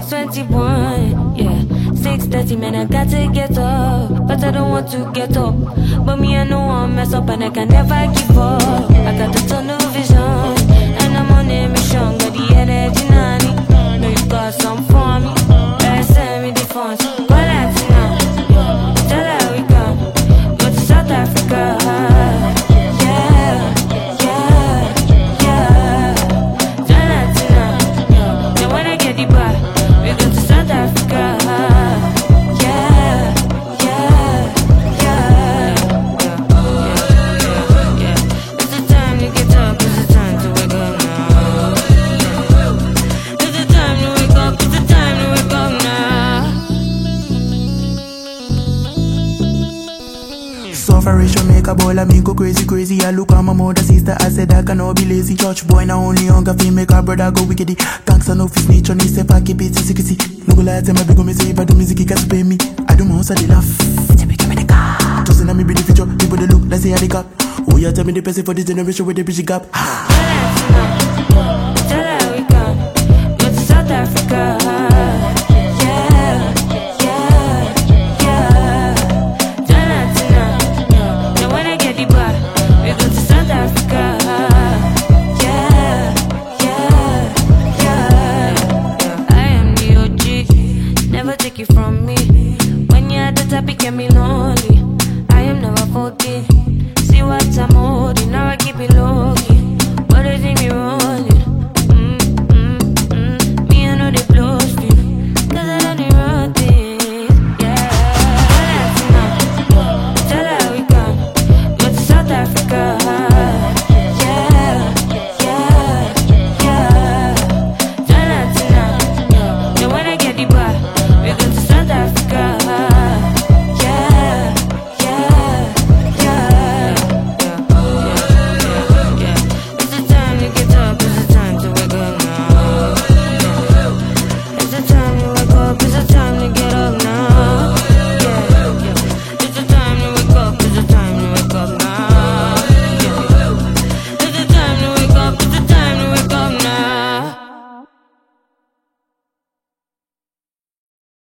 6:21, yeah. 6:30, man, I got to get up. But I don't want to get up. But me, I know I'm mess up and I can never give up. I got the tunnel vision, and I'm on a mission. Got the energy, nanny. Know you got some for me. Send me the funds. Go Latina, tell her we come. Go to South Africa. Sufferation make a ball of me go crazy. I look at my mother, sister, I said I cannot be lazy. Church boy, now only hunger feel make a brother go wickedy. Thanks and office nature, me say I keep it secrecy. No go lie, tell me big me say if I do music, it can't pay me. I do my house, I they laugh. Tell me, give me the car. Just in me be the future, people they look, let's see how they got. Oh yeah, tell me the person for this generation with the bridge gap. Tell her we come. Go to South Africa. Take it from me. When you're at the top, it can be lonely. I am never 40. See what I'm holding, now I keep it low.